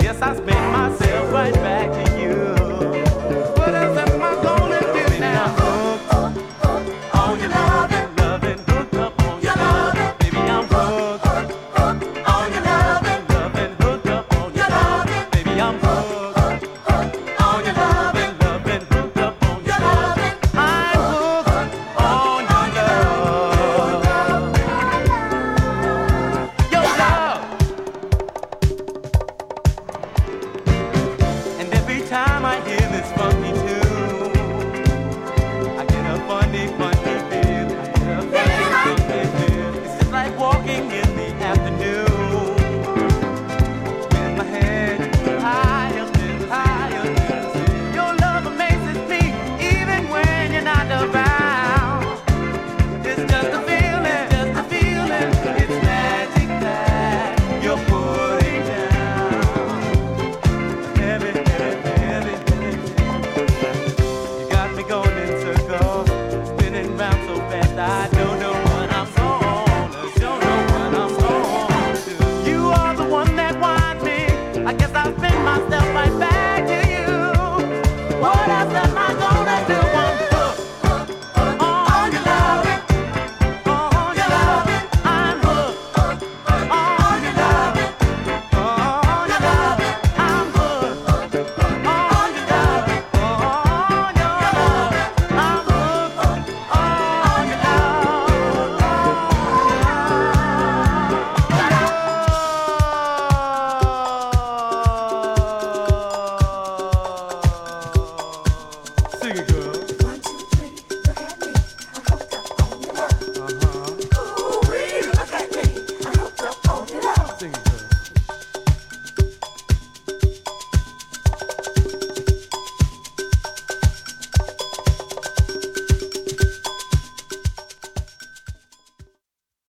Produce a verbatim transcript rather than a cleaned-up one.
guess I spin myself right back to you. What else am I gonna do now? I'm hooked on your loving, loving, hooked up on your loving. Baby, I'm hooked on your loving, loving, hooked up on your loving. Baby, I'm hooked on your loving, loving, hooked up on your loving. I'm hooked on your love, your love. And every time I hear this funky tune, I get a funny, funny feeling. I get a funny, funny feeling. It's just like walking in the afternoon. With my head higher and higher. Your love amazes me even when you're not around. It's just a feeling, just a feeling. It's magic that you're putting down. Heavy, heavy, heavy, heavy. You got me going in circles, spinning round so fast I don't know what I'm on. I don't know what I'm on to. You are the one that wants me. I guess I'll spin myself right back to you. What else am I